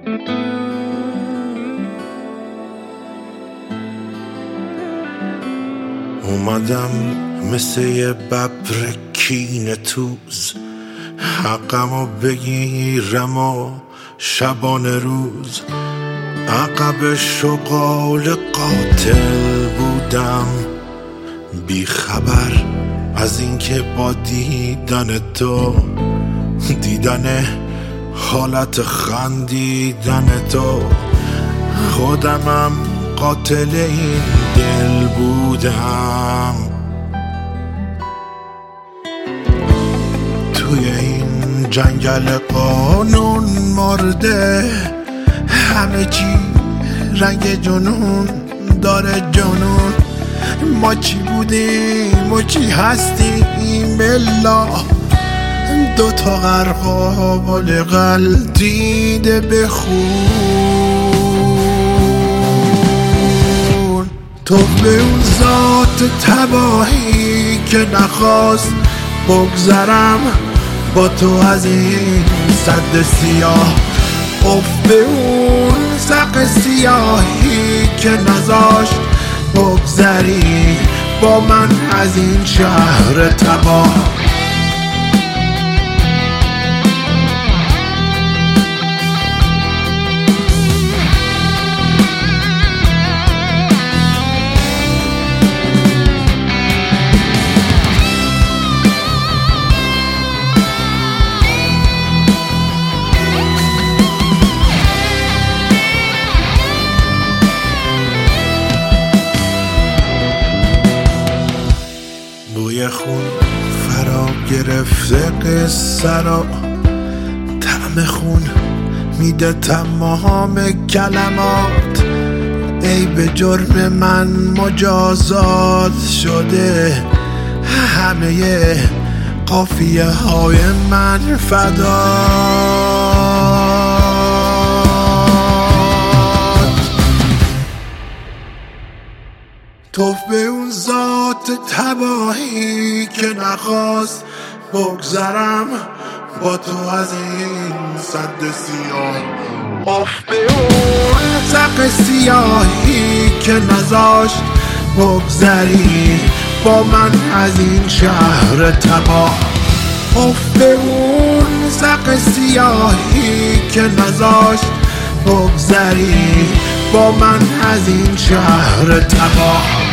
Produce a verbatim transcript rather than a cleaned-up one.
اومدم مثل یه ببر کینه توز، حقمو بگیرم و شبانه روز. عقب شغال قاتل بودم، بی خبر از اینکه با دیدن تو، دیدن حالت خندیدن تو، خودمم قاتل این دل بودم. توی این جنگل قانون مرده، همه چی رنگ جنون داره جنون. ما چی بودیم و چی هستیم الا دوتا غرقال غلتیده به خون. تو به اون ذات تباهی که نخواست بگذرم با تو از این سد سیاه، اف به اون سق سیاهی که نذاشت بگذری با من از این شهر تباه. بوی خون فرا گرفته قصه را، طعم خون میده تمام کلمات. ای به جرم من مجازات شده، همه قافیه های من فدات. توف به اون ذات تباهی که نخواست بگذرم با تو از این سد سیاه، اف به اون سق سیاهی که نذاشت بگذری با من از این شهر تباه. اف به اون سق سیاهی که نذاشت بگذری با من از این شهر تباه.